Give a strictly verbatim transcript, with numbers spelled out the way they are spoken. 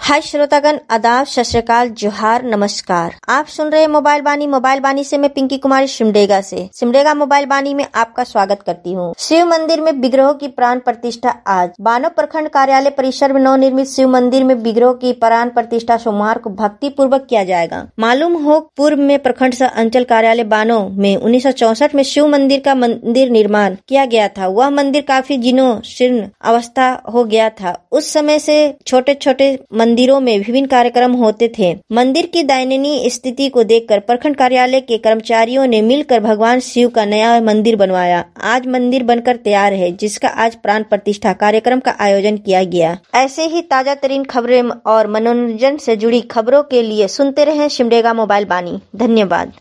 हाय श्रोतागण, आदाब, सत श्री अकाल, जोहार, नमस्कार। आप सुन रहे हैं मोबाइल बानी। मोबाइल बानी से मैं पिंकी कुमारी सिमडेगा से सिमडेगा मोबाइल बानी में आपका स्वागत करती हूँ। शिव मंदिर में विग्रह की प्राण प्रतिष्ठा आज। बानो प्रखंड कार्यालय परिसर में नवनिर्मित शिव मंदिर में विग्रह की प्राण प्रतिष्ठा सोमवार को भक्ति पूर्वक किया जाएगा। मालूम हो, पूर्व में प्रखंड सह अंचल कार्यालय बानो में उन्नीस सौ चौसठ में शिव मंदिर का मंदिर निर्माण किया गया था। वह मंदिर काफी जीर्णो शीर्ण अवस्था हो गया था। उस समय से छोटे छोटे मंदिरों में विभिन्न कार्यक्रम होते थे। मंदिर की दयनीय स्थिति को देखकर प्रखंड कार्यालय के कर्मचारियों ने मिलकर भगवान शिव का नया मंदिर बनवाया। आज मंदिर बनकर तैयार है, जिसका आज प्राण प्रतिष्ठा कार्यक्रम का आयोजन किया गया। ऐसे ही ताजा तरीन खबरें और मनोरंजन से जुड़ी खबरों के लिए सुनते रहें सिमडेगा मोबाइल बानी। धन्यवाद।